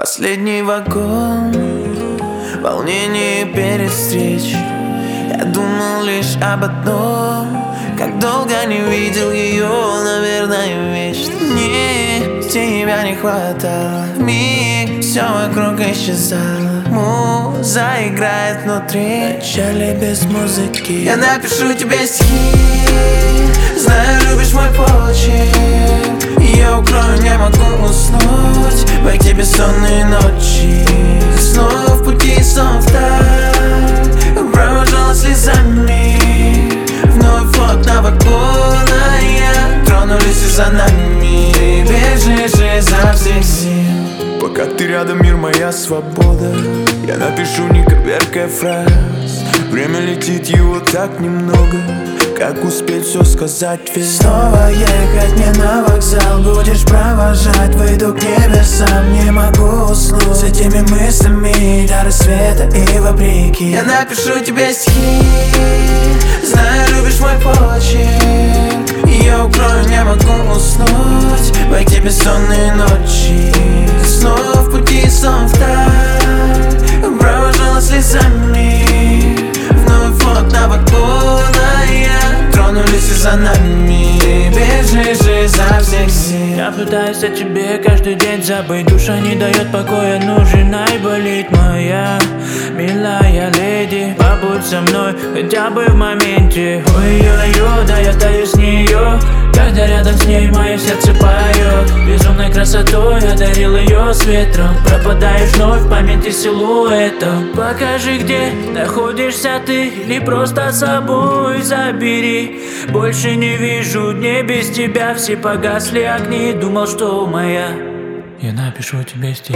Последний вагон, волнение перед встречей. Я думал лишь об одном, как долго не видел ее, наверное, вечно. Мне тебя не хватало, вмиг все вокруг исчезало. Муза играет внутри, печали без музыки. Я напишу тебе стихи, знаю, любишь мой почерк. Я укрою, не могу уснуть в эти бессонные ночи. Снова в пути, снова вдаль, провожала слезами. Вновь окна вагона, я тронулись и за нами. Ты бежишь изо всех сил. Пока ты рядом, мир моя свобода. Я напишу, не коверкая фраз. Время летит, его так немного. Как успеть все сказать весь? Снова ехать мне на вокзал, будешь провожать, выйду к небесам. Не могу уснуть с этими мыслями до рассвета и вопреки. Я напишу тебе стихи, знаю, любишь мой почерк. Я укрою, не могу уснуть в эти бессонные ночи. Снова в пути, снова вдаль, провожала слезами. Вновь окна вагона, я тронулись и за нами. Бежишь изо всех сил. Я пытаюсь о тебе каждый день забыть. Душа не дает покоя, нужна и болит моя милая леди. Побудь со мной хотя бы в моменте. Ой-ой-ой, да я остаюсь с нее. Когда рядом с ней мое сердце поет. Безумной красотой одарил ее с ветром. Пропадаешь вновь в памяти силуэтом. Покажи, где находишься ты, или просто с собой забери. Больше не вижу дней без тебя, все погасли огни. Думал, что моя. Я напишу тебе стихи,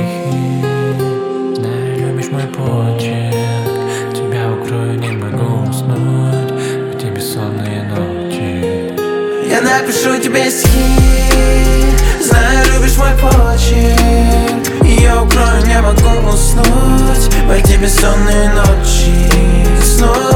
знаю, любишь мой почерк. Тебя укрою, не могу уснуть в эти бессонные ночи. Я напишу тебе стихи, знаю, любишь мой почерк. Я укрою, не могу уснуть в эти бессонные ночи. Снова